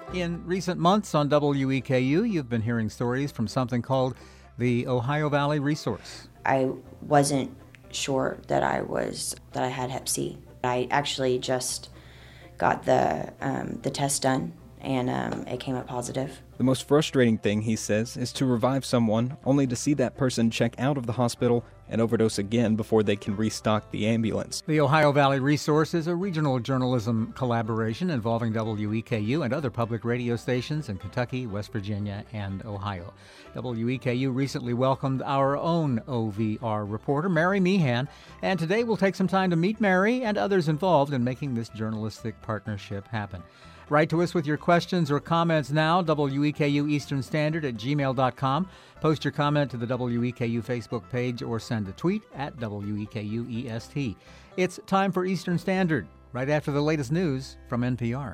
In recent months on WEKU, you've been hearing stories from something called the Ohio Valley Resource. I wasn't sure that I had Hep C. I actually just got the test done, and it came up positive. The most frustrating thing, he says, is to revive someone only to see that person check out of the hospital and overdose again before they can restock the ambulance. The Ohio Valley Resource is a regional journalism collaboration involving WEKU and other public radio stations in Kentucky, West Virginia, and Ohio. WEKU recently welcomed our own OVR reporter, Mary Meehan, and today we'll take some time to meet Mary and others involved in making this journalistic partnership happen. Write to us with your questions or comments now, WEKU Eastern Standard at gmail.com. Post your comment to the WEKU Facebook page or send a tweet at WEKU EST. It's time for Eastern Standard, right after the latest news from NPR.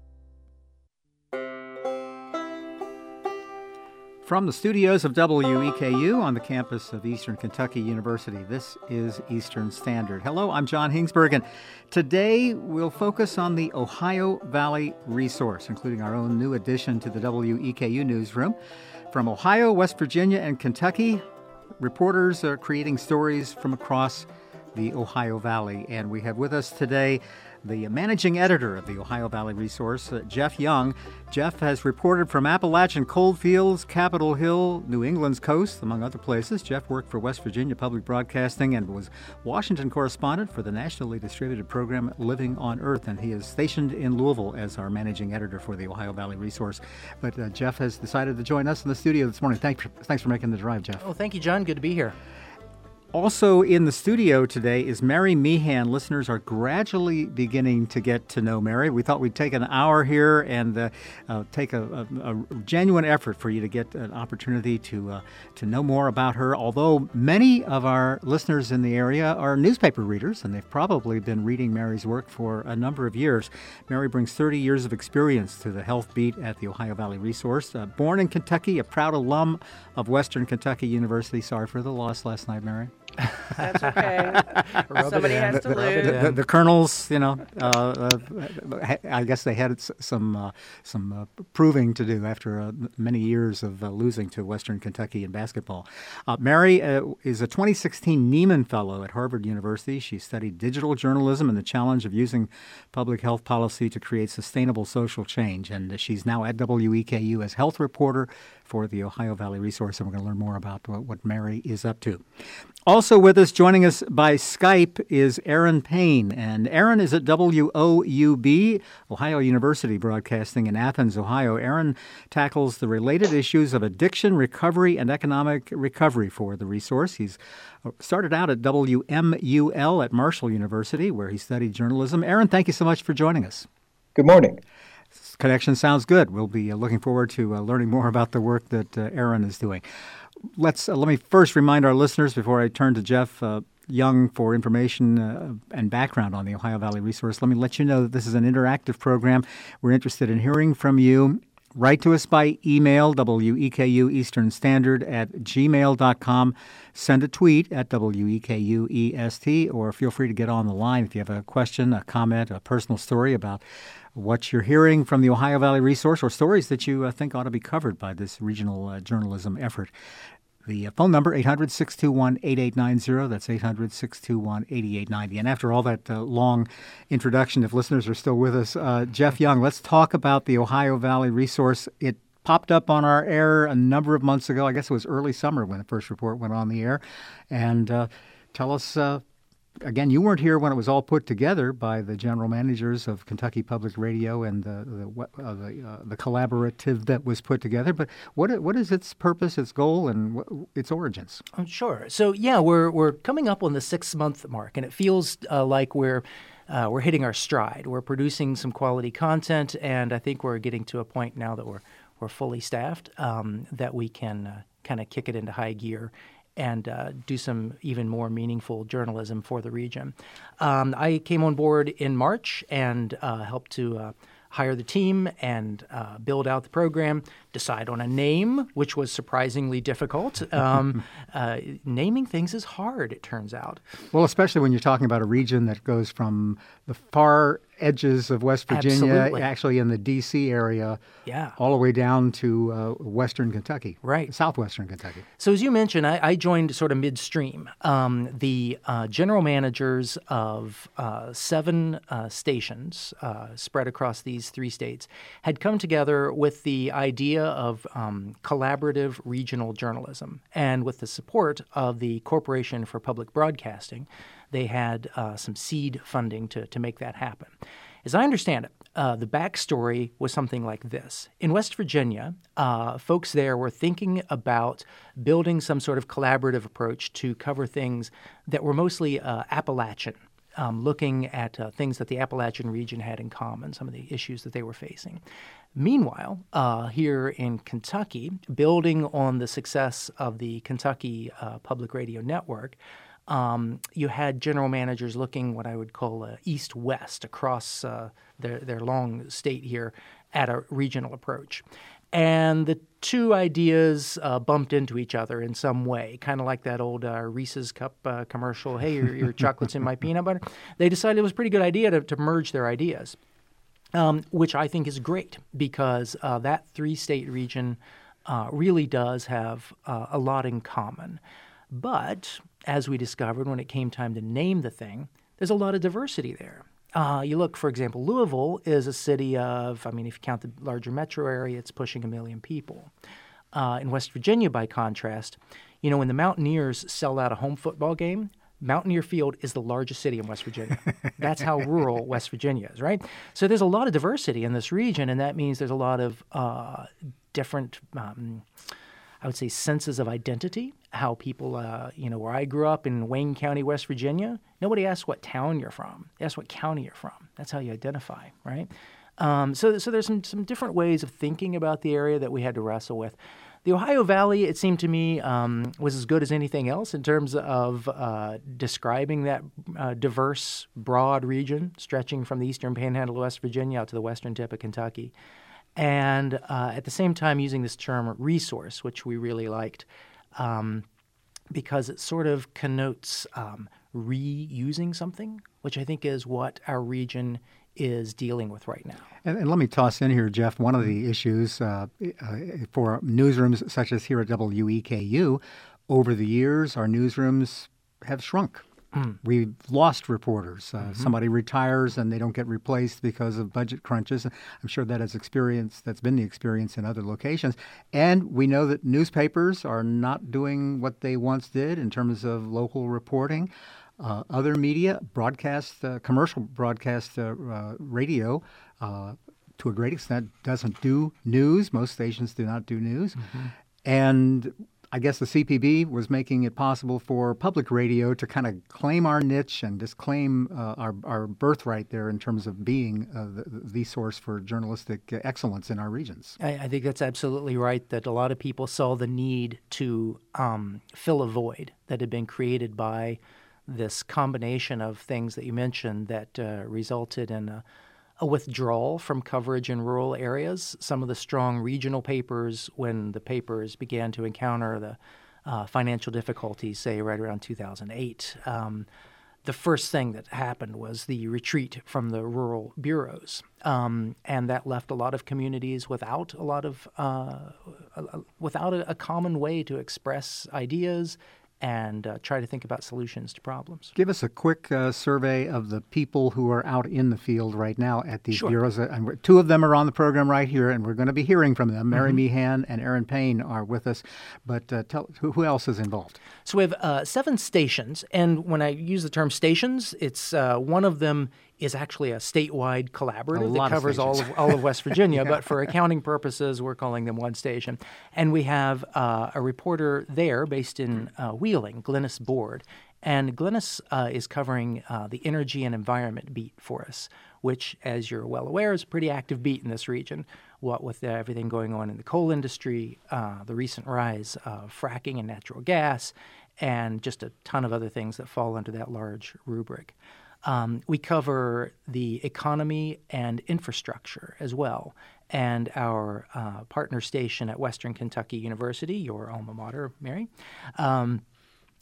From the studios of WEKU on the campus of Eastern Kentucky University, this is Eastern Standard. Hello, I'm John Hingsberg, and today we'll focus on the Ohio Valley Resource, including our own new addition to the WEKU newsroom. From Ohio, West Virginia, and Kentucky, reporters are creating stories from across the Ohio Valley. And we have with us today the managing editor of the Ohio Valley Resource, Jeff Young. Jeff has reported from Appalachian coalfields, Capitol Hill, New England's coast, among other places. Jeff worked for West Virginia Public Broadcasting and was Washington correspondent for the nationally distributed program Living on Earth, and he is stationed in Louisville as our managing editor for the Ohio Valley Resource. But Jeff has decided to join us in the studio this morning. Thanks for making the drive, Jeff. Oh, thank you, John. Good to be here. Also in the studio today is Mary Meehan. Listeners are gradually beginning to get to know Mary. We thought we'd take an hour here and take a genuine effort for you to get an opportunity to know more about her. Although many of our listeners in the area are newspaper readers, and they've probably been reading Mary's work for a number of years. Mary brings 30 years of experience to the health beat at the Ohio Valley Resource. Born in Kentucky, a proud alum of Western Kentucky University. Sorry for the loss last night, Mary. That's okay. Somebody has to lose. The Colonels, I guess they had some proving to do after many years of losing to Western Kentucky in basketball. Mary is a 2016 Nieman Fellow at Harvard University. She studied digital journalism and the challenge of using public health policy to create sustainable social change. And she's now at WEKU as health reporter for the Ohio Valley Resource, and we're going to learn more about what Mary is up to. Also with us, joining us by Skype, is Aaron Payne. And Aaron is at WOUB, Ohio University Broadcasting in Athens, Ohio. Aaron tackles the related issues of addiction, recovery, and economic recovery for the Resource. He's started out at WMUL at Marshall University, where he studied journalism. Aaron, thank you so much for joining us. Good morning. Connection sounds good. We'll be looking forward to learning more about the work that Aaron is doing. Let me first remind our listeners, before I turn to Jeff Young for information and background on the Ohio Valley Resource, let me let you know that this is an interactive program. We're interested in hearing from you. Write to us by email, WEKU Eastern Standard at gmail.com. Send a tweet at WEKU EST, or feel free to get on the line if you have a question, a comment, a personal story about what you're hearing from the Ohio Valley Resource, or stories that you think ought to be covered by this regional journalism effort. The phone number, 800-621-8890. That's 800-621-8890. And after all that long introduction, if listeners are still with us, Jeff Young, let's talk about the Ohio Valley Resource. It popped up on our air a number of months ago. I guess it was early summer when the first report went on the air. And tell us, again, you weren't here when it was all put together by the general managers of Kentucky Public Radio and the collaborative that was put together. But what is its purpose, its goal, and its origins? Sure. So, we're coming up on the 6-month mark, and it feels like we're hitting our stride. We're producing some quality content, and I think we're getting to a point now that we're fully staffed, that we can kind of kick it into high gear and do some even more meaningful journalism for the region. I came on board in March and helped to hire the team and build out the program, decide on a name, which was surprisingly difficult. Naming things is hard, it turns out. Well, especially when you're talking about a region that goes from the far edges of West Virginia, Absolutely. actually in the D.C. area, Yeah. all the way down to western Kentucky, Right. southwestern Kentucky. So as you mentioned, I joined sort of midstream. The general managers of 7 stations spread across these 3 states had come together with the idea of collaborative regional journalism. And with the support of the Corporation for Public Broadcasting, they had some seed funding to make that happen. As I understand it, the backstory was something like this. In West Virginia, folks there were thinking about building some sort of collaborative approach to cover things that were mostly Appalachian, looking at things that the Appalachian region had in common, some of the issues that they were facing. Meanwhile, here in Kentucky, building on the success of the Kentucky Public Radio Network, you had general managers looking what I would call east-west across their long state here at a regional approach. And the 2 ideas bumped into each other in some way, kind of like that old Reese's Cup commercial, hey, your chocolate's in my peanut butter. They decided it was a pretty good idea to merge their ideas, which I think is great because that 3-state region really does have a lot in common. But as we discovered when it came time to name the thing, there's a lot of diversity there. You look, for example, Louisville is a city of, if you count the larger metro area, it's pushing 1 million people. In West Virginia, by contrast, when the Mountaineers sell out a home football game, Mountaineer Field is the largest city in West Virginia. That's how rural West Virginia is, right? So there's a lot of diversity in this region, and that means there's a lot of different I would say senses of identity, how people, where I grew up in Wayne County, West Virginia, nobody asks what town you're from. They ask what county you're from. That's how you identify, right? So there's some different ways of thinking about the area that we had to wrestle with. The Ohio Valley, it seemed to me, was as good as anything else in terms of describing that diverse, broad region stretching from the eastern panhandle of West Virginia out to the western tip of Kentucky. And at the same time using this term resource, which we really liked, because it sort of connotes reusing something, which I think is what our region is dealing with right now. And let me toss in here, Jeff, one of the issues for newsrooms such as here at WEKU, over the years, our newsrooms have shrunk. We've lost reporters. Somebody retires and they don't get replaced because of budget crunches. I'm sure that's been the experience in other locations. And we know that newspapers are not doing what they once did in terms of local reporting. Other media, broadcast, commercial broadcast radio, to a great extent, doesn't do news. Most stations do not do news. And I guess the CPB was making it possible for public radio to kind of claim our niche and just claim our birthright there in terms of being the source for journalistic excellence in our regions. I think that's absolutely right, that a lot of people saw the need to fill a void that had been created by this combination of things that you mentioned that resulted in a withdrawal from coverage in rural areas. Some of the strong regional papers, when the papers began to encounter the financial difficulties, say right around 2008, the first thing that happened was the retreat from the rural bureaus, and that left a lot of communities without a lot of without a common way to express ideas and try to think about solutions to problems. Give us a quick survey of the people who are out in the field right now at these bureaus. And 2 of them are on the program right here, and we're going to be hearing from them. Mary Meehan and Aaron Payne are with us. But tell who else is involved? So we have 7 stations, and when I use the term stations, it's one of them is actually a statewide collaborative that covers all of West Virginia, but for accounting purposes, we're calling them one station. And we have a reporter there based in Wheeling, Glennis Board, and Glennis is covering the energy and environment beat for us, which, as you're well aware, is a pretty active beat in this region. What with everything going on in the coal industry, the recent rise of fracking and natural gas, and just a ton of other things that fall under that large rubric. We cover the economy and infrastructure as well. And our partner station at Western Kentucky University, your alma mater, Mary,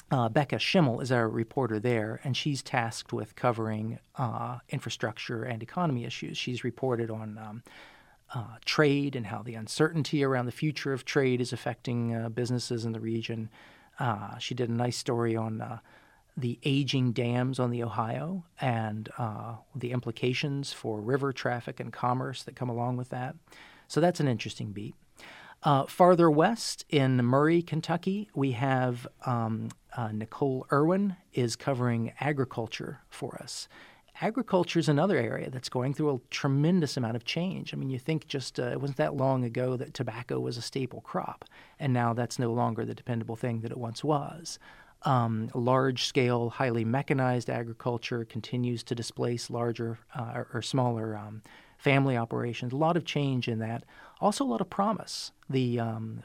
Becca Schimmel is our reporter there, and she's tasked with covering infrastructure and economy issues. She's reported on trade and how the uncertainty around the future of trade is affecting businesses in the region. She did a nice story on the aging dams on the Ohio and the implications for river traffic and commerce that come along with that. So that's an interesting beat. Farther west in Murray, Kentucky, we have Nicole Irwin is covering agriculture for us. Agriculture is another area that's going through a tremendous amount of change. I mean, you think just it wasn't that long ago that tobacco was a staple crop, and now that's no longer the dependable thing that it once was. Large-scale, highly mechanized agriculture continues to displace larger or smaller family operations. A lot of change in that. Also a lot of promise. The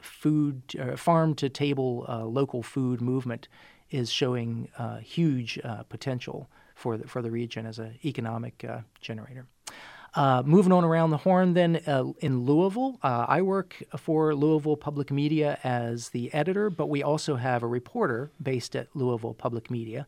farm-to-table local food movement is showing huge potential for the region as an economic generator. Moving on around the horn then in Louisville, I work for Louisville Public Media as the editor, but we also have a reporter based at Louisville Public Media,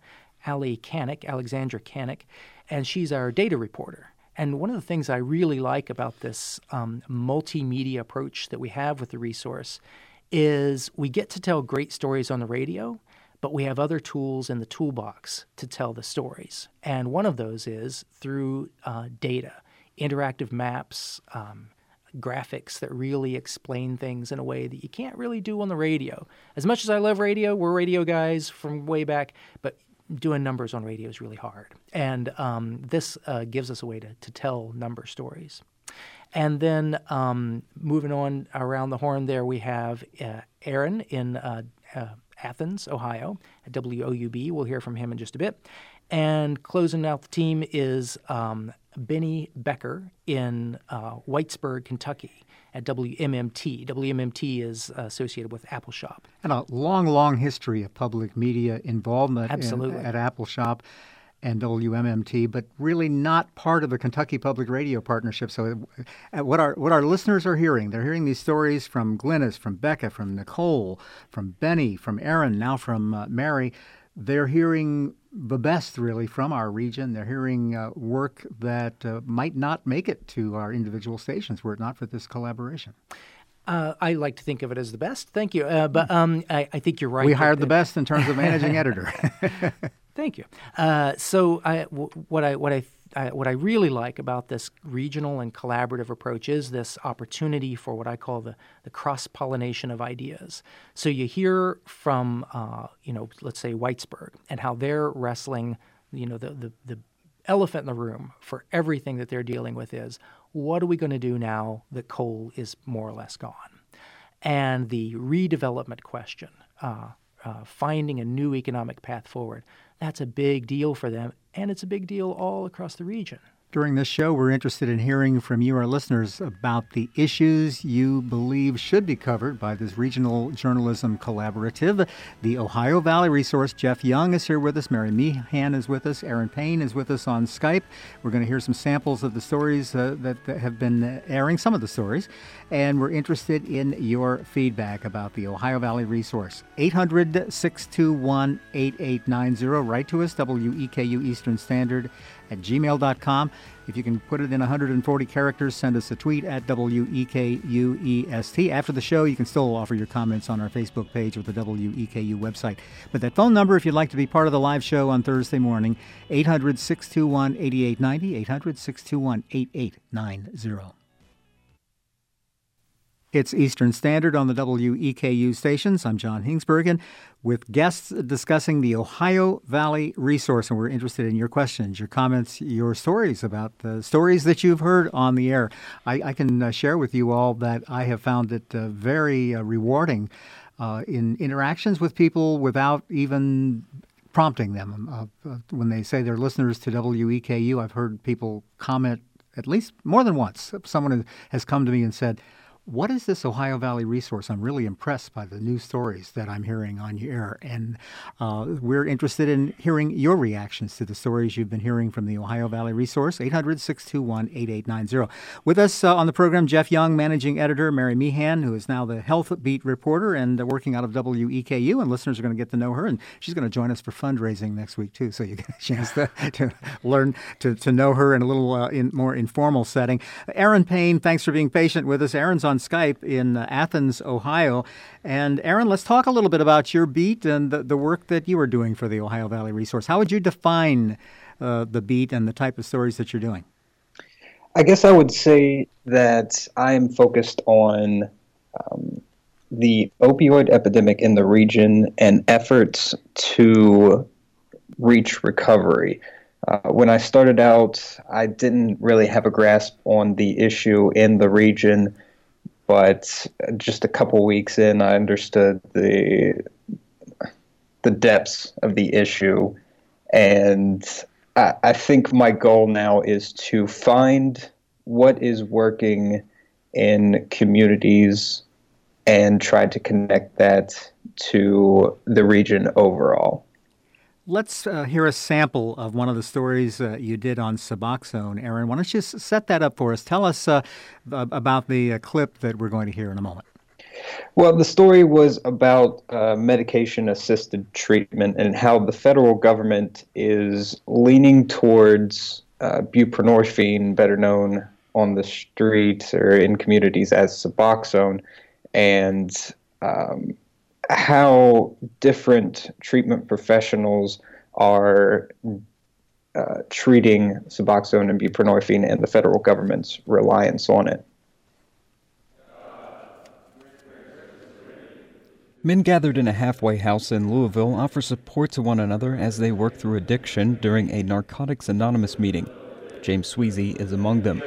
Alexandra Canick, and she's our data reporter. And one of the things I really like about this multimedia approach that we have with the resource is we get to tell great stories on the radio, but we have other tools in the toolbox to tell the stories. And one of those is through data, interactive maps, graphics that really explain things in a way that you can't really do on the radio. As much as I love radio, we're radio guys from way back, but doing numbers on radio is really hard. And this gives us a way to tell number stories. And then moving on around the horn there, we have Aaron in Athens, Ohio, at WOUB. We'll hear from him in just a bit. And closing out the team is Benny Becker in Whitesburg, Kentucky, at WMMT. WMMT is associated with Appalshop. And a long, long history of public media involvement at Appalshop and WMMT, but really not part of the Kentucky Public Radio Partnership. So what our listeners are hearing, they're hearing these stories from Glynis, from Becca, from Nicole, from Benny, from Aaron, now from Mary. They're hearing the best, really, from our region. They're hearing work that might not make it to our individual stations were it not for this collaboration. I like to think of it as the best. Thank you. But I think you're right. We hired the best in terms of managing editor. Thank you. So what I really like about this regional and collaborative approach is this opportunity for what I call the cross-pollination of ideas. So you hear from, let's say Whitesburg and how they're wrestling, the elephant in the room for everything that they're dealing with is, what are we going to do now that coal is more or less gone? And the redevelopment question, finding a new economic path forward, that's a big deal for them, and it's a big deal all across the region. During this show, we're interested in hearing from you, our listeners, about the issues you believe should be covered by this regional journalism collaborative. The Ohio Valley Resource, Jeff Young is here with us. Mary Meehan is with us. Aaron Payne is with us on Skype. We're going to hear some samples of the stories that have been airing, some of the stories. And we're interested in your feedback about the Ohio Valley Resource. 800-621-8890. Write to us, WEKU Eastern Standard at gmail.com. If you can put it in 140 characters, send us a tweet at WEKUEST. After the show, you can still offer your comments on our Facebook page or the WEKU website. But that phone number, if you'd like to be part of the live show on Thursday morning, 800-621-8890, 800-621-8890. It's Eastern Standard on the WEKU stations. I'm John Hingsbergen with guests discussing the Ohio Valley Resource, and we're interested in your questions, your comments, your stories about the stories that you've heard on the air. I can share with you all that I have found it very rewarding in interactions with people without even prompting them. When they say they're listeners to WEKU, I've heard people comment at least more than once. Someone has come to me and said, What is this Ohio Valley resource? I'm really impressed by the news stories that I'm hearing on your air, and we're interested in hearing your reactions to the stories you've been hearing from the Ohio Valley resource, 800-621-8890. With us on the program, Jeff Young, managing editor, Mary Meehan, who is now the health beat reporter and working out of WEKU, and listeners are going to get to know her, and she's going to join us for fundraising next week, too, so you get a chance to learn to know her in a little more informal setting. Aaron Payne, thanks for being patient with us. Aaron's on Skype in Athens, Ohio. And Aaron, let's talk a little bit about your beat and the work that you are doing for the Ohio Valley Resource. How would you define the beat and the type of stories that you're doing? I guess I would say that I am focused on the opioid epidemic in the region and efforts to reach recovery. When I started out, I didn't really have a grasp on the issue in the region, but just a couple weeks in, I understood the depths of the issue, and I think my goal now is to find what is working in communities and try to connect that to the region overall. Let's hear a sample of one of the stories you did on Suboxone. Aaron, why don't you set that up for us? Tell us about the clip that we're going to hear in a moment. Well, the story was about medication-assisted treatment and how the federal government is leaning towards buprenorphine, better known on the streets or in communities as Suboxone, and how different treatment professionals are treating Suboxone and buprenorphine and the federal government's reliance on it. Men gathered in a halfway house in Louisville offer support to one another as they work through addiction during a Narcotics Anonymous meeting. James Sweezy is among them.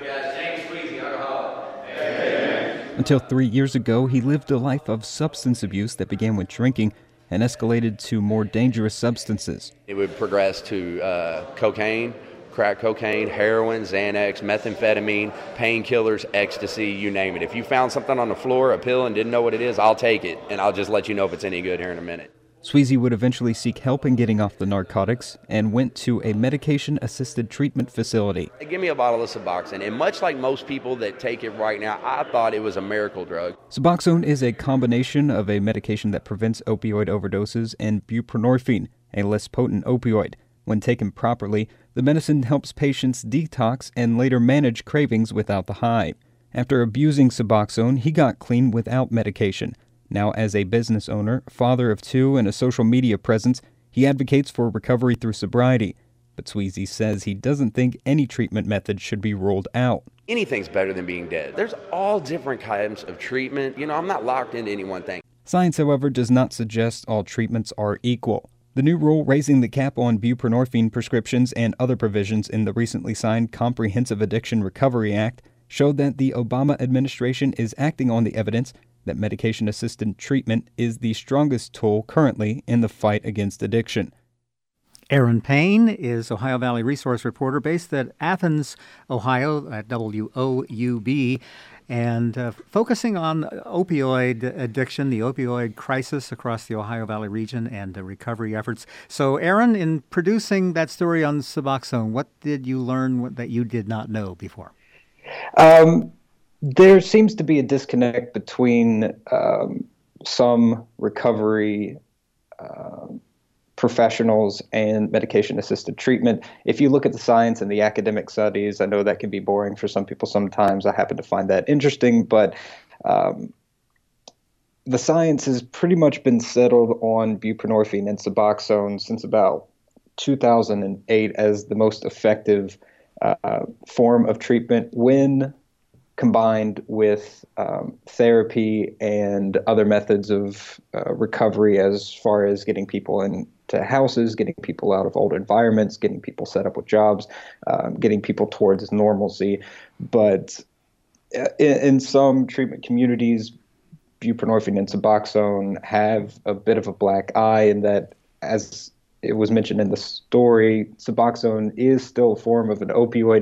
Until 3 years ago, he lived a life of substance abuse that began with drinking and escalated to more dangerous substances. It would progress to cocaine, crack cocaine, heroin, Xanax, methamphetamine, painkillers, ecstasy, you name it. If you found something on the floor, a pill, and didn't know what it is, I'll take it, and I'll just let you know if it's any good here in a minute. Sweezy would eventually seek help in getting off the narcotics and went to a medication-assisted treatment facility. They give me a bottle of Suboxone, and much like most people that take it right now, I thought it was a miracle drug. Suboxone is a combination of a medication that prevents opioid overdoses and buprenorphine, a less potent opioid. When taken properly, the medicine helps patients detox and later manage cravings without the high. After abusing Suboxone, he got clean without medication. Now, as a business owner, father of two, and a social media presence, he advocates for recovery through sobriety. But Sweezy says he doesn't think any treatment method should be ruled out. Anything's better than being dead. There's all different kinds of treatment. I'm not locked into any one thing. Science, however, does not suggest all treatments are equal. The new rule raising the cap on buprenorphine prescriptions and other provisions in the recently signed Comprehensive Addiction Recovery Act showed that the Obama administration is acting on the evidence that medication-assisted treatment is the strongest tool currently in the fight against addiction. Aaron Payne is Ohio Valley Resource Reporter based at Athens, Ohio, at WOUB, and focusing on opioid addiction, the opioid crisis across the Ohio Valley region, and the recovery efforts. So, Aaron, in producing that story on Suboxone, what did you learn that you did not know before? There seems to be a disconnect between some recovery professionals and medication-assisted treatment. If you look at the science and the academic studies, I know that can be boring for some people sometimes. I happen to find that interesting, but the science has pretty much been settled on buprenorphine and Suboxone since about 2008 as the most effective form of treatment when combined with therapy and other methods of recovery as far as getting people into houses, getting people out of old environments, getting people set up with jobs, getting people towards normalcy. But in some treatment communities, buprenorphine and Suboxone have a bit of a black eye in that, as it was mentioned in the story, Suboxone is still a form of an opioid,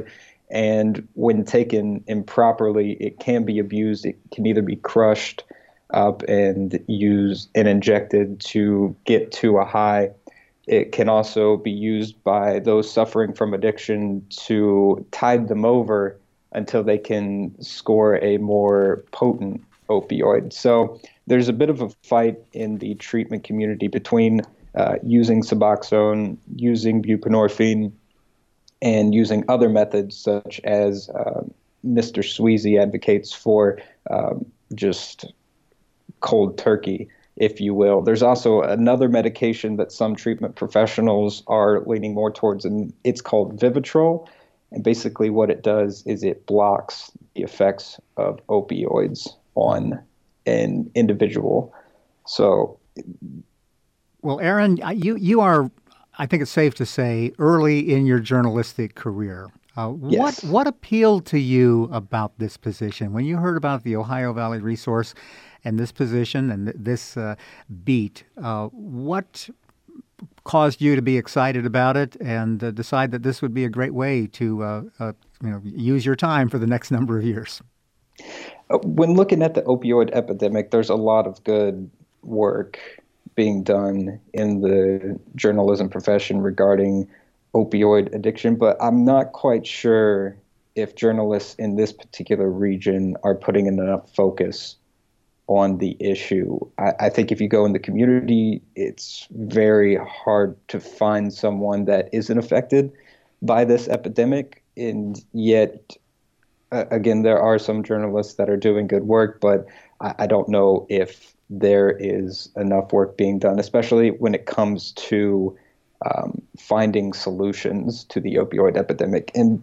And when taken improperly, it can be abused. It can either be crushed up and used and injected to get to a high. It can also be used by those suffering from addiction to tide them over until they can score a more potent opioid. So there's a bit of a fight in the treatment community between using Suboxone, using buprenorphine, and using other methods such as Mr. Sweezy advocates for just cold turkey, if you will. There's also another medication that some treatment professionals are leaning more towards, and it's called Vivitrol. And basically what it does is it blocks the effects of opioids on an individual. So, well, Aaron, you are, I think it's safe to say, early in your journalistic career. Yes. What appealed to you about this position? When you heard about the Ohio Valley Resource and this position and this beat, what caused you to be excited about it and decide that this would be a great way to use your time for the next number of years? When looking at the opioid epidemic, there's a lot of good work being done in the journalism profession regarding opioid addiction, but I'm not quite sure if journalists in this particular region are putting enough focus on the issue. I think if you go in the community, it's very hard to find someone that isn't affected by this epidemic. And yet, again, there are some journalists that are doing good work, but I don't know if there is enough work being done, especially when it comes to finding solutions to the opioid epidemic. And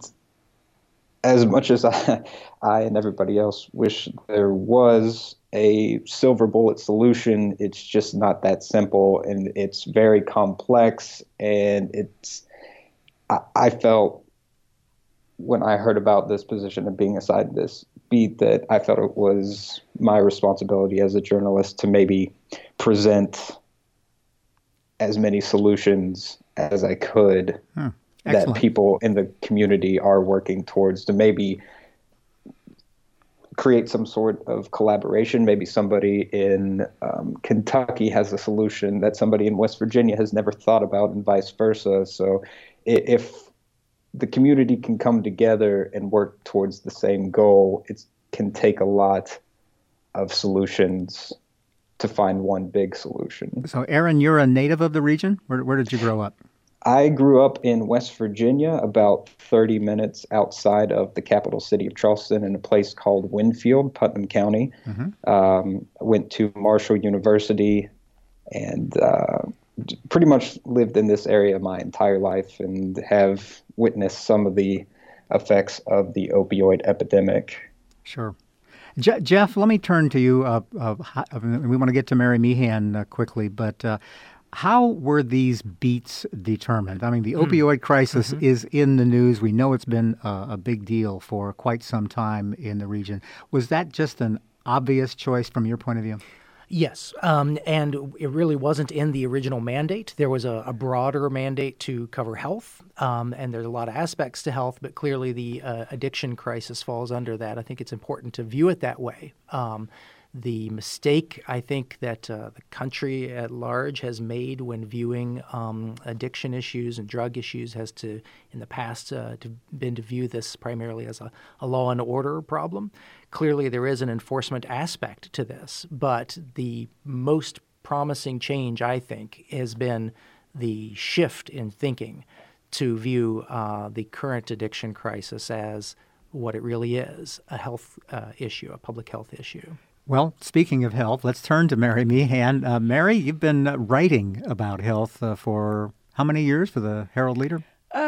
as much as I and everybody else wish there was a silver bullet solution, it's just not that simple, and it's very complex. And I felt when I heard about this position and being assigned this beat that I felt it was my responsibility as a journalist to maybe present as many solutions as I could that people in the community are working towards, to maybe create some sort of collaboration. Maybe somebody in Kentucky has a solution that somebody in West Virginia has never thought about, and vice versa. So if the community can come together and work towards the same goal, it can take a lot of solutions to find one big solution. So, Aaron, you're a native of the region? Where did you grow up? I grew up in West Virginia, about 30 minutes outside of the capital city of Charleston, in a place called Winfield, Putnam County. Mm-hmm. Went to Marshall University and pretty much lived in this area my entire life and have witnessed some of the effects of the opioid epidemic. Sure. Jeff, let me turn to you. We want to get to Mary Meehan quickly, but how were these beats determined? I mean, the opioid crisis is in the news. We know it's been a big deal for quite some time in the region. Was that just an obvious choice from your point of view? Yes, and it really wasn't in the original mandate. There was a broader mandate to cover health, and there's a lot of aspects to health, but clearly the addiction crisis falls under that. I think it's important to view it that way. The mistake, I think, that the country at large has made when viewing addiction issues and drug issues has to, in the past, been to view this primarily as a law and order problem. Clearly, there is an enforcement aspect to this, but the most promising change, I think, has been the shift in thinking to view the current addiction crisis as what it really is, a health issue, a public health issue. Well, speaking of health, let's turn to Mary Meehan. Mary, you've been writing about health for how many years for the Herald Leader?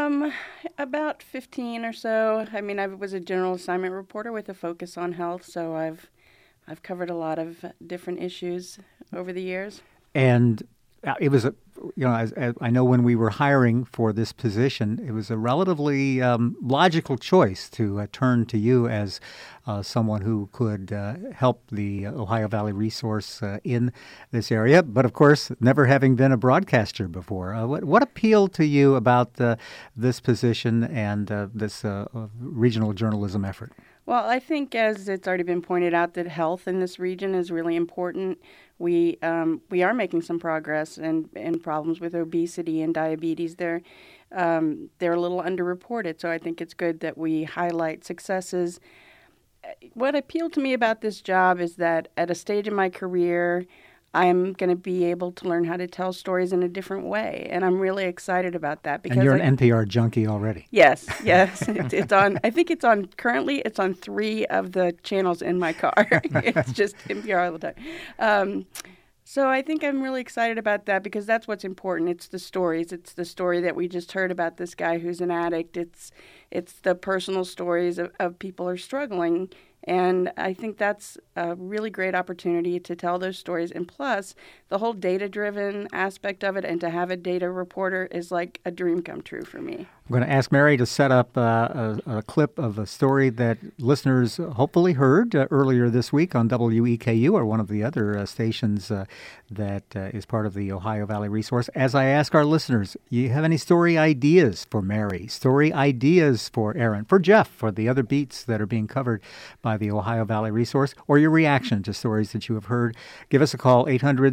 About 15 or so. I mean, I was a general assignment reporter with a focus on health, so I've covered a lot of different issues over the years. And it was as I know when we were hiring for this position, it was a relatively logical choice to turn to you as someone who could help the Ohio Valley Resource in this area. But of course, never having been a broadcaster before, what appealed to you about this position and this regional journalism effort? Well, I think, as it's already been pointed out, that health in this region is really important. We are making some progress in problems with obesity and diabetes. They're a little underreported, so I think it's good that we highlight successes. What appealed to me about this job is that at a stage in my career, I'm going to be able to learn how to tell stories in a different way, and I'm really excited about that. Because and you're an NPR junkie already. Yes. It's on. I think it's on. Currently, it's on 3 of the channels in my car. It's just NPR all the time. So I think I'm really excited about that because that's what's important. It's the stories. It's the story that we just heard about this guy who's an addict. It's the personal stories of people who are struggling. And I think that's a really great opportunity to tell those stories. And plus, the whole data-driven aspect of it and to have a data reporter is like a dream come true for me. I'm going to ask Mary to set up a clip of a story that listeners hopefully heard earlier this week on WEKU or one of the other stations that is part of the Ohio Valley Resource. As I ask our listeners, you have any story ideas for Mary, story ideas for Aaron, for Jeff, for the other beats that are being covered by the Ohio Valley Resource, or your reaction to stories that you have heard, give us a call,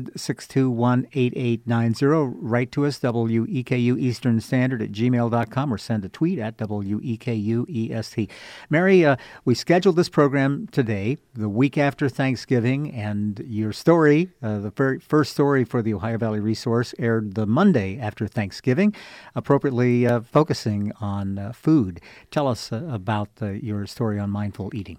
800-621-8890. Write to us, WEKU Eastern Standard at gmail.com, or send a tweet at WEKUEST. Mary, we scheduled this program today, the week after Thanksgiving, and your story, the very first story for the Ohio Valley Resource, aired the Monday after Thanksgiving, appropriately focusing on food. Tell us about your story on mindful eating.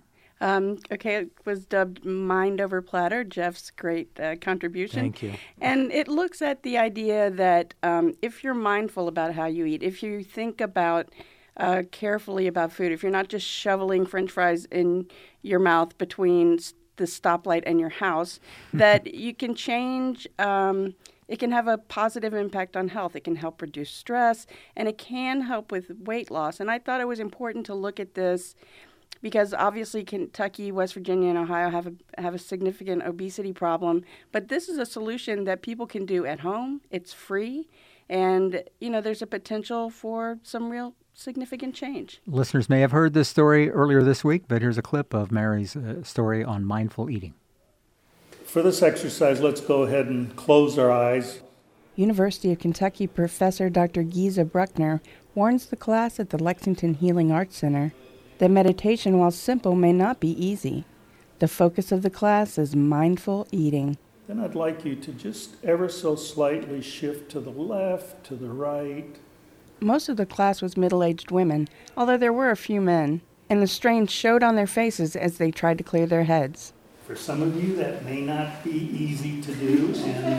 It was dubbed Mind Over Platter, Jeff's great contribution. Thank you. And it looks at the idea that if you're mindful about how you eat, if you think about carefully about food, if you're not just shoveling French fries in your mouth between the stoplight and your house, that you can change. It can have a positive impact on health. It can help reduce stress, and it can help with weight loss. And I thought it was important to look at this because obviously Kentucky, West Virginia, and Ohio have a significant obesity problem. But this is a solution that people can do at home. It's free, and there's a potential for some real significant change. Listeners may have heard this story earlier this week, but here's a clip of Mary's story on mindful eating. For this exercise, let's go ahead and close our eyes. University of Kentucky professor Dr. Giza Bruckner warns the class at the Lexington Healing Arts Center that meditation, while simple, may not be easy. The focus of the class is mindful eating. Then I'd like you to just ever so slightly shift to the left, to the right. Most of the class was middle-aged women, although there were a few men, and the strain showed on their faces as they tried to clear their heads. For some of you, that may not be easy to do,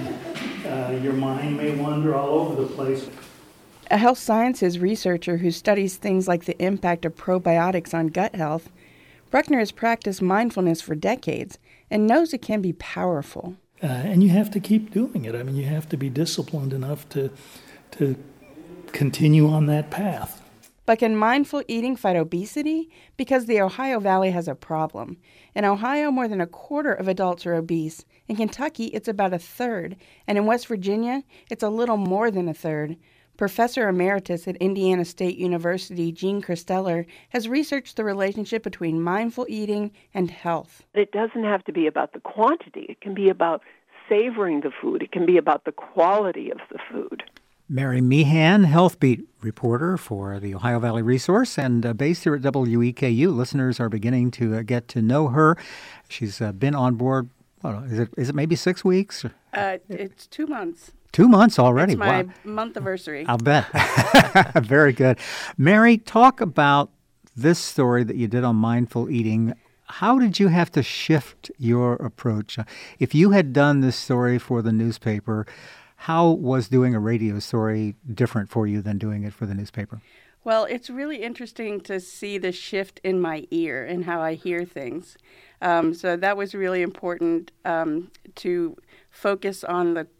and your mind may wander all over the place. A health sciences researcher who studies things like the impact of probiotics on gut health, Bruckner has practiced mindfulness for decades and knows it can be powerful. And you have to keep doing it. I mean, you have to be disciplined enough to continue on that path. But can mindful eating fight obesity? Because the Ohio Valley has a problem. In Ohio, more than a quarter of adults are obese. In Kentucky, it's about a third. And in West Virginia, it's a little more than a third. Professor Emeritus at Indiana State University, Jean Christeller, has researched the relationship between mindful eating and health. It doesn't have to be about the quantity. It can be about savoring the food. It can be about the quality of the food. Mary Meehan, Health Beat reporter for the Ohio Valley Resource, and based here at WEKU. Listeners are beginning to get to know her. She's been on board, is it maybe 6 weeks? It's 2 months. 2 months already. It's my month anniversary. I'll bet. Very good. Mary, talk about this story that you did on mindful eating. How did you have to shift your approach? If you had done this story for the newspaper, how was doing a radio story different for you than doing it for the newspaper? Well, it's really interesting to see the shift in my ear and how I hear things. So that was really important to focus on the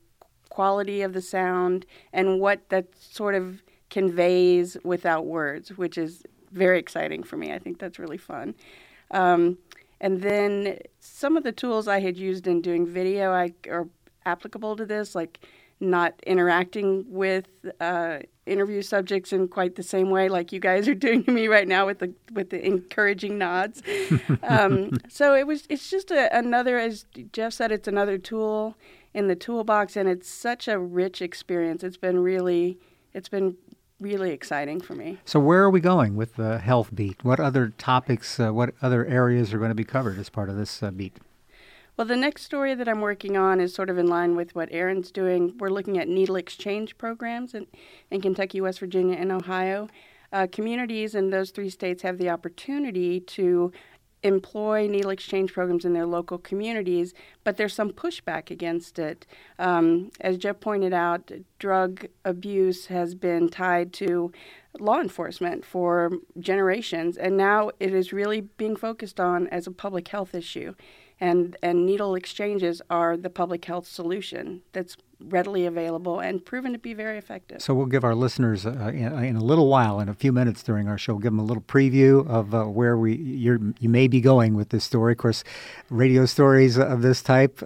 quality of the sound and what that sort of conveys without words, which is very exciting for me. I think that's really fun. And then some of the tools I had used in doing video are applicable to this, like not interacting with interview subjects in quite the same way like you guys are doing to me right now with the encouraging nods. So it's just another, as Jeff said, it's another tool in the toolbox, and it's such a rich experience. It's been really exciting for me. So where are we going with the Health Beat? What other topics, what other areas are going to be covered as part of this beat? Well, the next story that I'm working on is sort of in line with what Erin's doing. We're looking at needle exchange programs in Kentucky, West Virginia, and Ohio. Communities in those 3 states have the opportunity to employ needle exchange programs in their local communities, but there's some pushback against it. As Jeff pointed out, drug abuse has been tied to law enforcement for generations, and now it is really being focused on as a public health issue. And needle exchanges are the public health solution that's readily available and proven to be very effective. So we'll give our listeners in a little while, in a few minutes during our show, give them a little preview of where you may be going with this story. Of course, radio stories of this type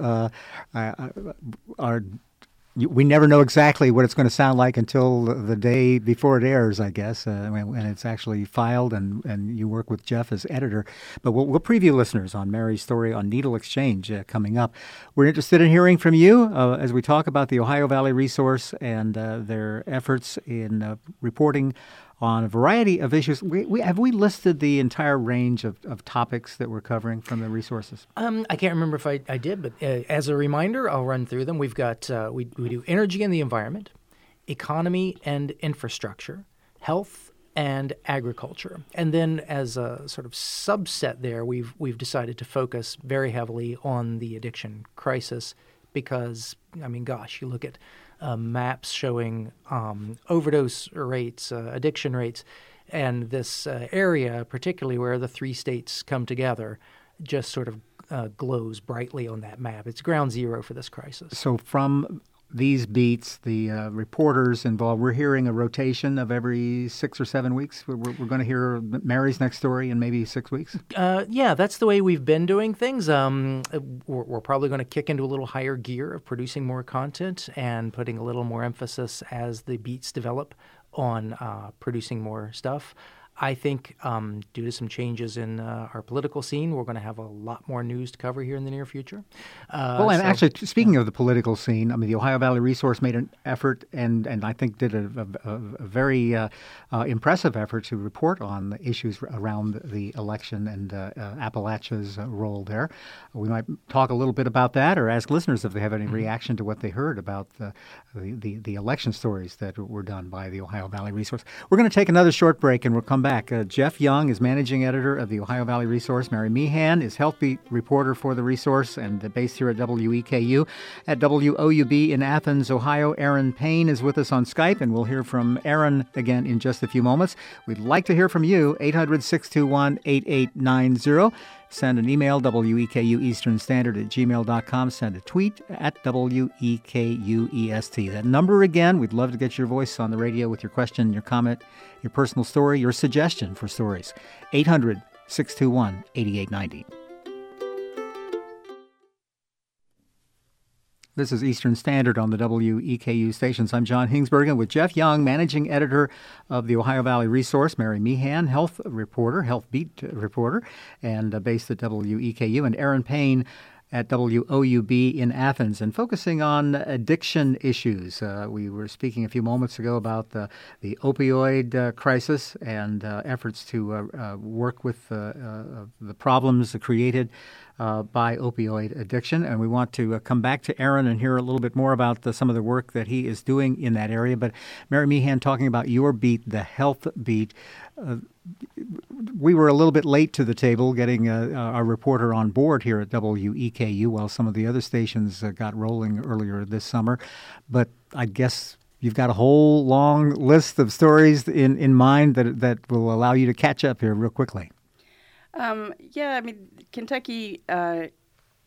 are. We never know exactly what it's going to sound like until the day before it airs, I guess, when it's actually filed and you work with Jeff as editor. But we'll preview listeners on Mary's story on needle exchange coming up. We're interested in hearing from you as we talk about the Ohio Valley Resource and their efforts in reporting on a variety of issues. Have we listed the entire range of topics that we're covering from the resources? I can't remember if I did, but as a reminder, I'll run through them. We've got we do energy and the environment, economy and infrastructure, health and agriculture, and then as a sort of subset there, we've decided to focus very heavily on the addiction crisis because, I mean, gosh, you look at maps showing overdose rates, addiction rates, and this area, particularly where the 3 states come together, just sort of glows brightly on that map. It's ground zero for this crisis. So from these beats, the reporters involved, we're hearing a rotation of every 6 or 7 weeks. We're going to hear Mary's next story in maybe 6 weeks? Yeah, that's the way we've been doing things. We're probably going to kick into a little higher gear of producing more content and putting a little more emphasis as the beats develop on producing more stuff. I think due to some changes in our political scene, we're going to have a lot more news to cover here in the near future. Actually, speaking of the political scene, I mean, the Ohio Valley Resource made an effort and I think did a very impressive effort to report on the issues around the election and Appalachia's role there. We might talk a little bit about that or ask listeners if they have any reaction to what they heard about the election stories that were done by the Ohio Valley Resource. We're going to take another short break and we'll come back. Jeff Young is managing editor of the Ohio Valley Resource. Mary Meehan is Health Beat reporter for the Resource and based here at WEKU. At WOUB in Athens, Ohio, Erin Payne is with us on Skype, and we'll hear from Erin again in just a few moments. We'd like to hear from you, 800-621-8890. Send an email, WEKU Eastern Standard at gmail.com. Send a tweet at WEKUEST. That number again, we'd love to get your voice on the radio with your question, your comment, your personal story, your suggestion for stories. 800-621-8890. This is Eastern Standard on the WEKU stations. I'm John Hingsbergen with Jeff Young, managing editor of the Ohio Valley Resource, Mary Meehan, health beat reporter, and based at WEKU, and Erin Payne at WOUB in Athens, and focusing on addiction issues. We were speaking a few moments ago about the opioid crisis and efforts to work with the problems created by opioid addiction. And we want to come back to Erin and hear a little bit more about some of the work that he is doing in that area. But Mary Meehan, talking about your beat, the Health Beat, we were a little bit late to the table getting our reporter on board here at WEKU while some of the other stations got rolling earlier this summer. But I guess you've got a whole long list of stories in mind that will allow you to catch up here real quickly. Yeah, I mean, Kentucky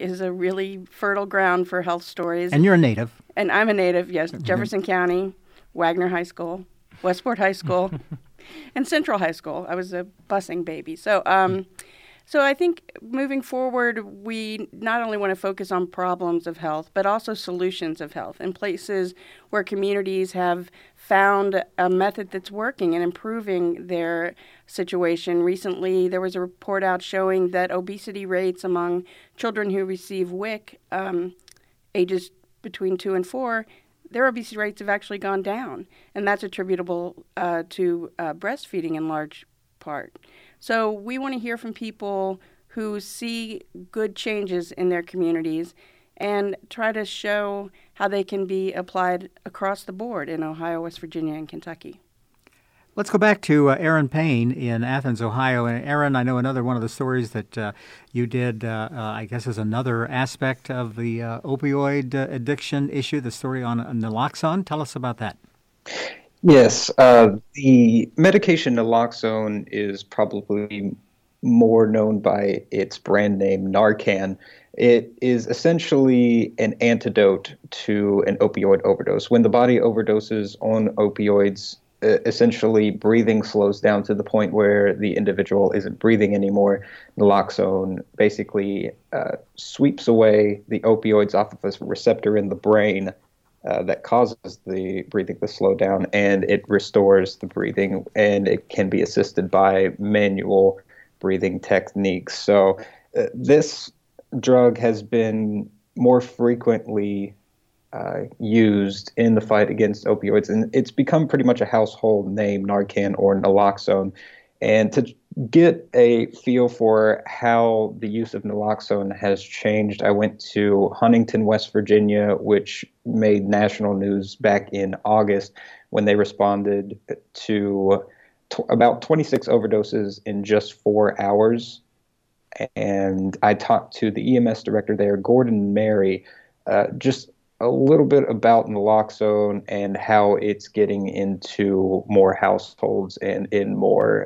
is a really fertile ground for health stories. And you're a native. And I'm a native, yes. Jefferson County, Wagner High School, Westport High School, and Central High School. I was a busing baby. So I think moving forward, we not only want to focus on problems of health, but also solutions of health in places where communities have found a method that's working and improving their situation. Recently, there was a report out showing that obesity rates among children who receive WIC, ages between 2 and 4, their obesity rates have actually gone down, and that's attributable to breastfeeding in large part. So we want to hear from people who see good changes in their communities and try to show how they can be applied across the board in Ohio, West Virginia, and Kentucky. Let's go back to Erin Payne in Athens, Ohio. And Erin, I know another one of the stories that you did, I guess, is another aspect of the opioid addiction issue, the story on naloxone. Tell us about that. Yes, the medication naloxone is probably more known by its brand name, Narcan. It is essentially an antidote to an opioid overdose. When the body overdoses on opioids, essentially breathing slows down to the point where the individual isn't breathing anymore. Naloxone basically sweeps away the opioids off of a receptor in the brain that causes the breathing to slow down, and it restores the breathing, and it can be assisted by manual breathing techniques. So this drug has been more frequently used in the fight against opioids, and it's become pretty much a household name, Narcan or naloxone. And to get a feel for how the use of naloxone has changed, I went to Huntington, West Virginia, which made national news back in August when they responded to about 26 overdoses in just 4 hours. And I talked to the EMS director there, Gordon Mary, just a little bit about naloxone and how it's getting into more households and in more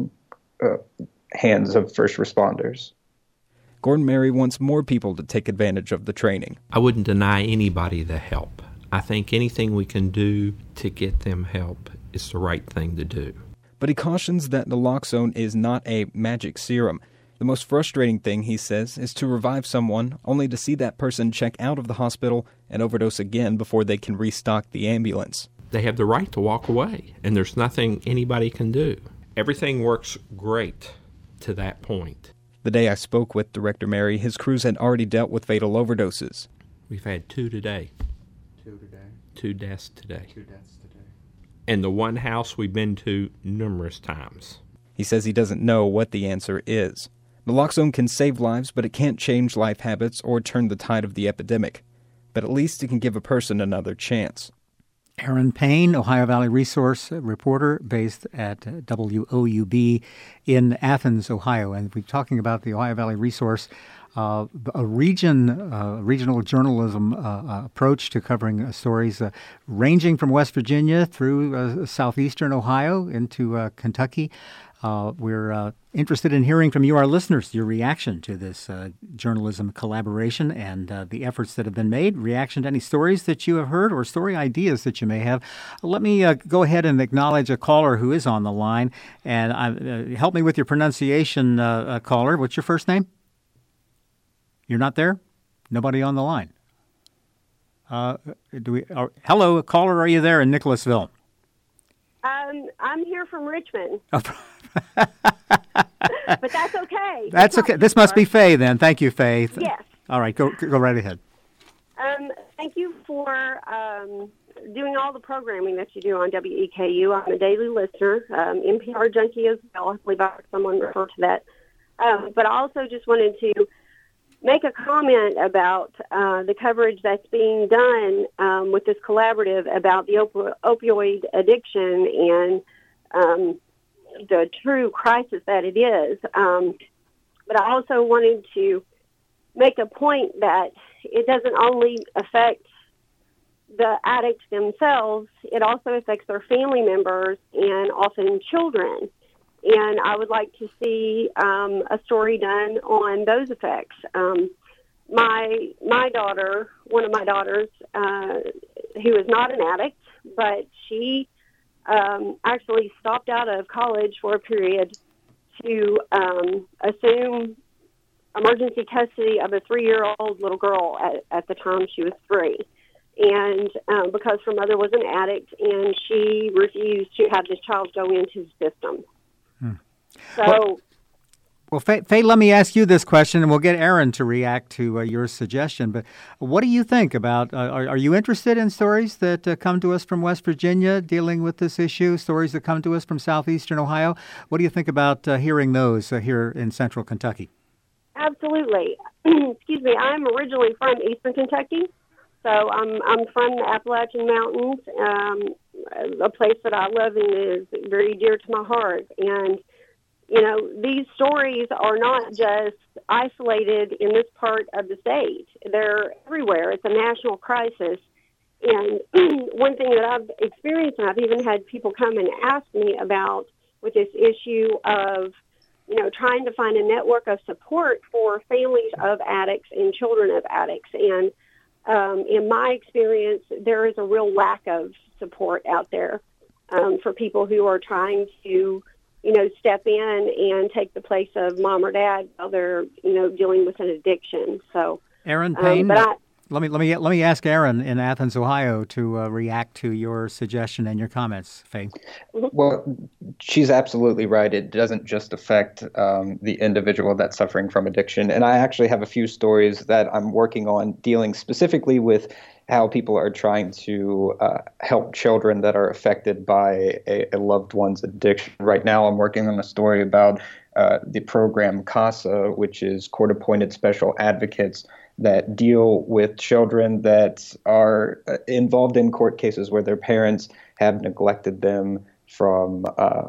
hands of first responders. Gordon Mary wants more people to take advantage of the training. I wouldn't deny anybody the help. I think anything we can do to get them help is the right thing to do. But he cautions that naloxone is not a magic serum. The most frustrating thing, he says, is to revive someone only to see that person check out of the hospital and overdose again before they can restock the ambulance. They have the right to walk away, and there's nothing anybody can do. Everything works great to that point. The day I spoke with Director Mary, his crews had already dealt with fatal overdoses. We've had 2 today. 2 today? 2 deaths today. 2 deaths today. And the one house we've been to numerous times. He says he doesn't know what the answer is. Naloxone can save lives, but it can't change life habits or turn the tide of the epidemic. But at least it can give a person another chance. Erin Payne, Ohio Valley Resource reporter based at WOUB in Athens, Ohio. And we're talking about the Ohio Valley Resource, a regional journalism approach to covering stories ranging from West Virginia through southeastern Ohio into Kentucky. We're interested in hearing from you, our listeners, your reaction to this journalism collaboration and the efforts that have been made, reaction to any stories that you have heard or story ideas that you may have. Let me go ahead and acknowledge a caller who is on the line. And help me with your pronunciation, caller. What's your first name? You're not there? Nobody on the line. Hello, caller, are you there in Nicholasville? I'm here from Richmond. But that's okay. That's okay. This must be Faye then. Thank you, Faye. Yes. All right, go right ahead. Thank you for doing all the programming that you do on WEKU. I'm a daily listener, NPR junkie as well. I believe I heard someone refer to that. But I also just wanted to make a comment about the coverage that's being done with this collaborative about the opioid addiction and the true crisis that it is. But I also wanted to make a point that it doesn't only affect the addicts themselves, it also affects their family members and often children. And I would like to see a story done on those effects. my daughter, one of my daughters, who is not an addict, but she actually stopped out of college for a period to assume emergency custody of a 3-year-old little girl at the time she was 3. And because her mother was an addict, and she refused to have this child go into the system. So... Well, Faye, let me ask you this question, and we'll get Aaron to react to your suggestion. But what do you think about, are you interested in stories that come to us from West Virginia dealing with this issue, stories that come to us from southeastern Ohio? What do you think about hearing those here in central Kentucky? Absolutely. Excuse me, I'm originally from eastern Kentucky, so I'm from the Appalachian Mountains, a place that I love and is very dear to my heart. And you know, these stories are not just isolated in this part of the state. They're everywhere. It's a national crisis. And one thing that I've experienced, and I've even had people come and ask me about with this issue of, you know, trying to find a network of support for families of addicts and children of addicts. And in my experience, there is a real lack of support out there for people who are trying to, you know, step in and take the place of mom or dad while they're, you know, dealing with an addiction. So, Aaron Payne, let me ask Aaron in Athens, Ohio, to react to your suggestion and your comments. Faye. Well, she's absolutely right. It doesn't just affect the individual that's suffering from addiction. And I actually have a few stories that I'm working on dealing specifically with how people are trying to help children that are affected by a loved one's addiction. Right now, I'm working on a story about the program CASA, which is court-appointed special advocates that deal with children that are involved in court cases where their parents have neglected them from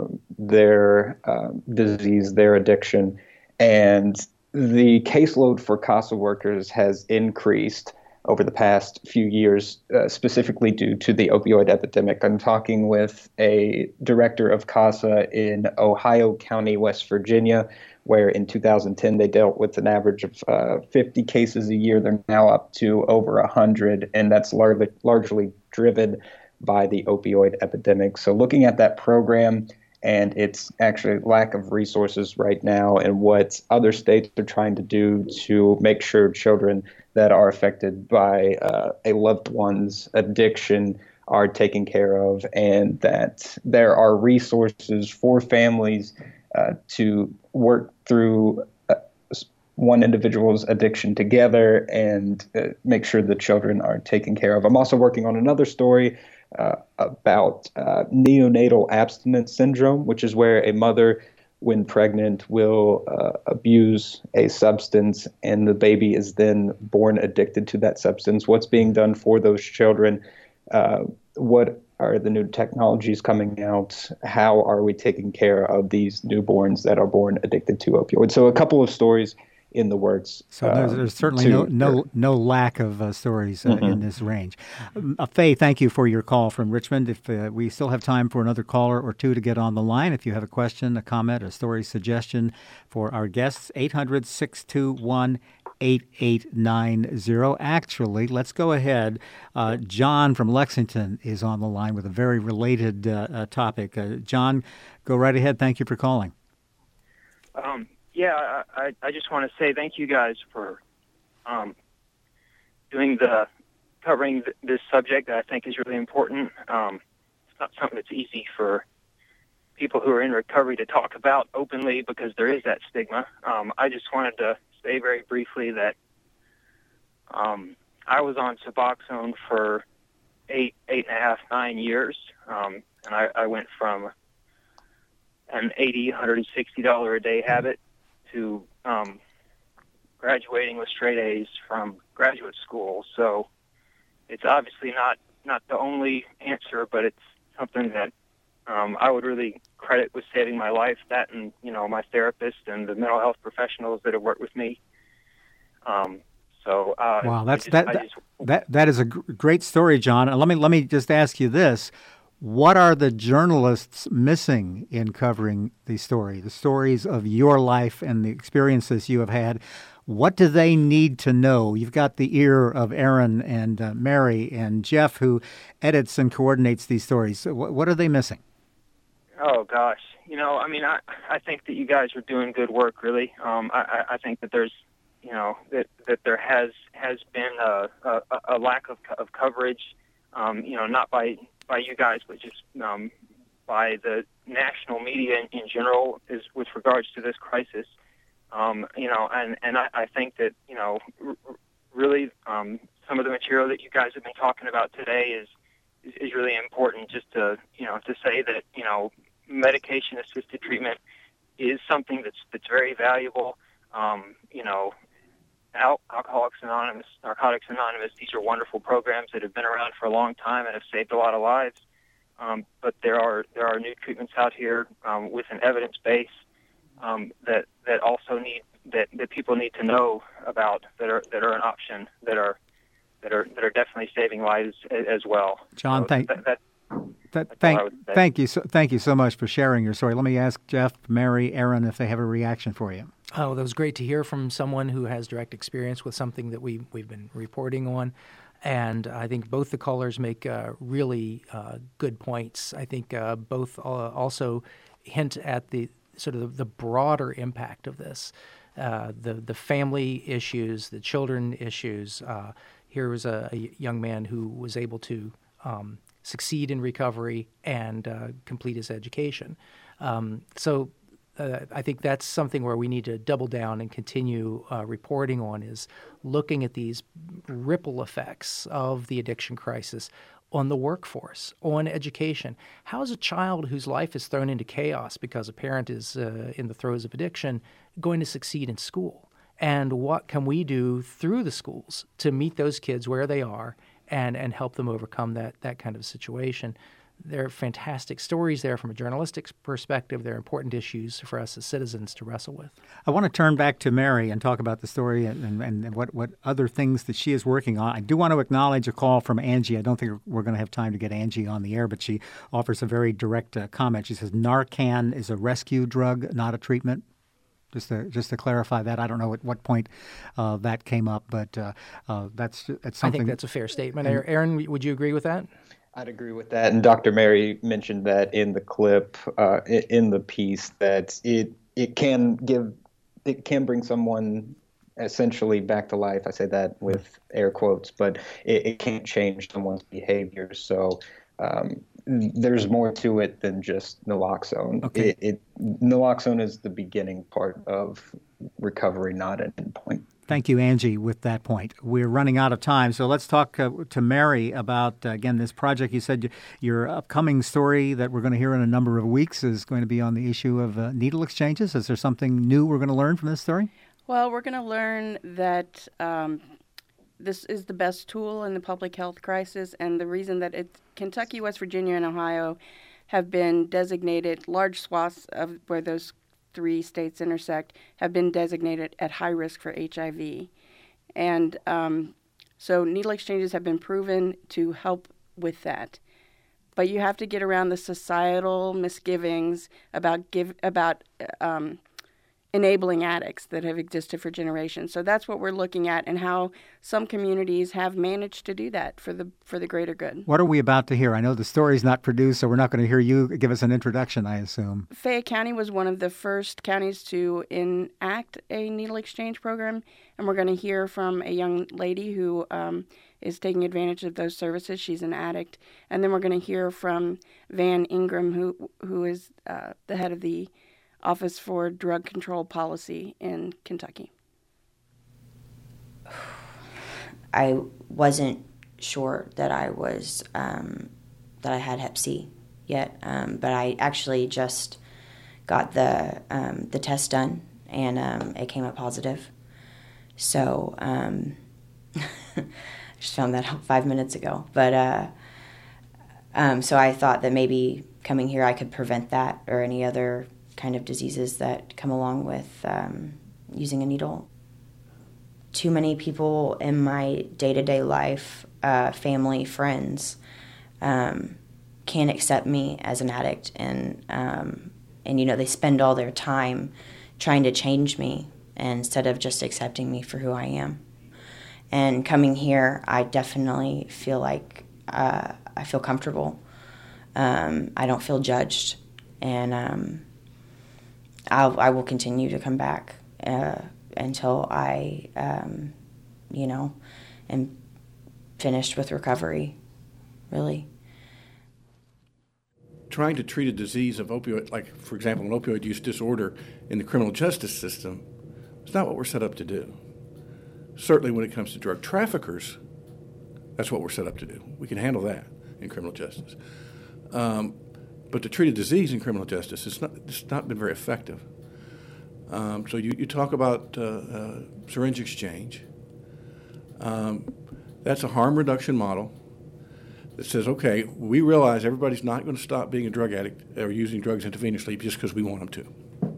their disease, their addiction. And the caseload for CASA workers has increased over the past few years, specifically due to the opioid epidemic. I'm talking with a director of CASA in Ohio County, West Virginia, where in 2010 they dealt with an average of 50 cases a year. They're now up to over 100, and that's largely driven by the opioid epidemic. So looking at that program and its actually lack of resources right now and what other states are trying to do to make sure children that are affected by a loved one's addiction are taken care of, and that there are resources for families to work through one individual's addiction together and make sure the children are taken care of. I'm also working on another story about neonatal abstinence syndrome, which is where a mother, when pregnant, will abuse a substance and the baby is then born addicted to that substance. What's being done for those children? What are the new technologies coming out? How are we taking care of these newborns that are born addicted to opioids? So a couple of stories in the works. So there's certainly no lack of stories in this range. Faye, thank you for your call from Richmond. If we still have time for another caller or two to get on the line, if you have a question, a comment, a story suggestion for our guests, 800-621-8890. Actually, let's go ahead. John from Lexington is on the line with a very related topic. John, go right ahead. Thank you for calling. Yeah, I just want to say thank you guys for covering this subject that I think is really important. It's not something that's easy for people who are in recovery to talk about openly because there is that stigma. I just wanted to say very briefly that I was on Suboxone for 8.5, 9 years, and I went from an $80, $160 a day habit to graduating with straight A's from graduate school. So it's obviously not the only answer, but it's something that I would really credit with saving my life, that and, you know, my therapist and the mental health professionals that have worked with me. Wow, that is a great story, John. And let me just ask you this. What are the journalists missing in covering the stories of your life and the experiences you have had? What do they need to know? You've got the ear of Aaron and Mary and Jeff, who edits and coordinates these stories. What are they missing? Oh, gosh. I think that you guys are doing good work, really. I think that there's, that there has been a lack of coverage, not by you guys, but just by the national media in general is with regards to this crisis. And I think that, really some of the material that you guys have been talking about today is really important, just to say that, medication-assisted treatment is something that's very valuable. Alcoholics Anonymous, Narcotics Anonymous, these are wonderful programs that have been around for a long time and have saved a lot of lives. But there are new treatments out here with an evidence base that also that people need to know about, that are an option, that are definitely saving lives as well. John, so thank you so much for sharing your story. Let me ask Jeff, Mary, Aaron if they have a reaction for you. Oh, that was great to hear from someone who has direct experience with something that we've been reporting on. And I think both the callers make really good points. I think both also hint at the sort of the broader impact of this, the family issues, the children issues. Here was a young man who was able to succeed in recovery and complete his education. So I think that's something where we need to double down and continue reporting on, is looking at these ripple effects of the addiction crisis on the workforce, on education. How is a child whose life is thrown into chaos because a parent is in the throes of addiction going to succeed in school? And what can we do through the schools to meet those kids where they are and help them overcome that kind of situation? There are fantastic stories there from a journalistic perspective. They're important issues for us as citizens to wrestle with. I want to turn back to Mary and talk about the story and what other things that she is working on. I do want to acknowledge a call from Angie. I don't think we're going to have time to get Angie on the air, but she offers a very direct comment. She says Narcan is a rescue drug, not a treatment. Just to clarify that, I don't know at what point that came up, but that's something. I think that's a fair statement. Aaron, would you agree with that? I'd agree with that. And Dr. Mary mentioned that in the clip, in the piece, that it can bring someone essentially back to life. I say that with air quotes, but it can't change someone's behavior. So there's more to it than just naloxone. Okay. Naloxone is the beginning part of recovery, not an endpoint. Thank you, Angie, with that point. We're running out of time, so let's talk to Mary about, again, this project. You said your upcoming story that we're going to hear in a number of weeks is going to be on the issue of needle exchanges. Is there something new we're going to learn from this story? Well, we're going to learn that this is the best tool in the public health crisis, and the reason that Kentucky, West Virginia, and Ohio have been designated, large swaths of where those three states intersect, have been designated at high risk for HIV. And so needle exchanges have been proven to help with that. But you have to get around the societal misgivings about enabling addicts that have existed for generations. So that's what we're looking at, and how some communities have managed to do that for the greater good. What are we about to hear? I know the story's not produced, so we're not going to hear you give us an introduction, I assume. Fayette County was one of the first counties to enact a needle exchange program, and we're going to hear from a young lady who is taking advantage of those services. She's an addict. And then we're going to hear from Van Ingram, who is the head of the Office for Drug Control Policy in Kentucky. I wasn't sure that I was that I had Hep C yet, but I actually just got the test done, and it came up positive. So I just found that out 5 minutes ago. But so I thought that maybe coming here I could prevent that or any other kind of diseases that come along with using a needle. Too many people in my day-to-day life, family, friends, can't accept me as an addict, and they spend all their time trying to change me instead of just accepting me for who I am. And coming here, I definitely feel like I feel comfortable. I don't feel judged, and I will continue to come back until I, am finished with recovery, really. Trying to treat a disease of opioid, like, for example, an opioid use disorder in the criminal justice system, is not what we're set up to do. Certainly when it comes to drug traffickers, that's what we're set up to do. We can handle that in criminal justice. But to treat a disease in criminal justice, it's not been very effective. So you talk about syringe exchange. That's a harm reduction model that says, okay, we realize everybody's not going to stop being a drug addict or using drugs intravenously just because we want them to.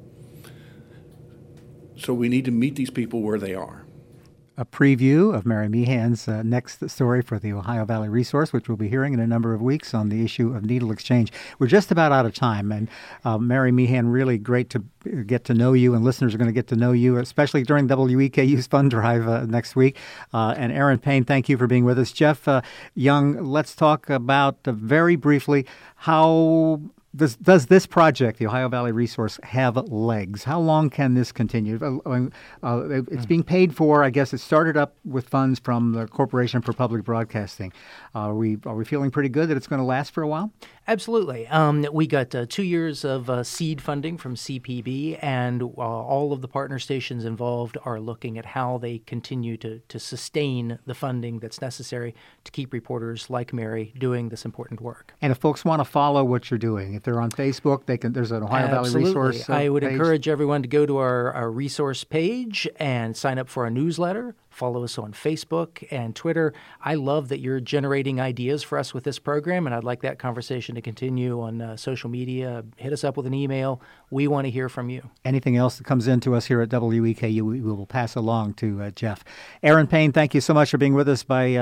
So we need to meet these people where they are. A preview of Mary Meehan's next story for the Ohio Valley Resource, which we'll be hearing in a number of weeks on the issue of needle exchange. We're just about out of time, and Mary Meehan, really great to get to know you, and listeners are going to get to know you, especially during WEKU's Fund Drive next week. And Aaron Payne, thank you for being with us. Jeff Young, let's talk about very briefly how does this project, the Ohio Valley Resource, have legs? How long can this continue? It's being paid for. I guess it started up with funds from the Corporation for Public Broadcasting. Are we feeling pretty good that it's going to last for a while? Absolutely. We got 2 years of seed funding from CPB, and all of the partner stations involved are looking at how they continue to sustain the funding that's necessary to keep reporters like Mary doing this important work. And if folks want to follow what you're doing, if they're on Facebook, there's an Ohio Valley Resource I would page. Encourage everyone to go to our resource page and sign up for our newsletter. Follow us on Facebook and Twitter. I love that you're generating ideas for us with this program, and I'd like that conversation to continue on social media. Hit us up with an email. We want to hear from you. Anything else that comes into us here at WEKU, we will pass along to Jeff. Aaron Payne, thank you so much for being with us by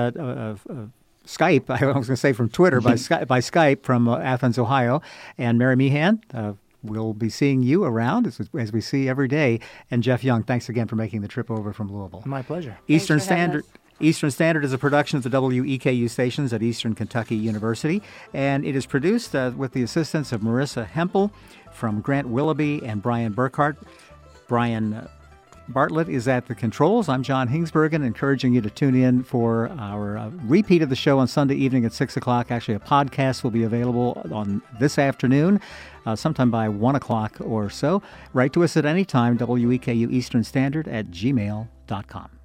Skype. I was going to say from Twitter, by Skype from Athens, Ohio. And Mary Meehan, we'll be seeing you around as we see every day. And Jeff Young, thanks again for making the trip over from Louisville. My pleasure. Eastern Standard is a production of the WEKU stations at Eastern Kentucky University, and it is produced with the assistance of Marissa Hempel from Grant Willoughby and Brian Burkhart. Brian Bartlett is at the controls. I'm John Hingsbergen, encouraging you to tune in for our repeat of the show on Sunday evening at 6 o'clock. Actually, a podcast will be available on this afternoon, sometime by 1 o'clock or so. Write to us at any time, WEKU Eastern Standard at gmail.com.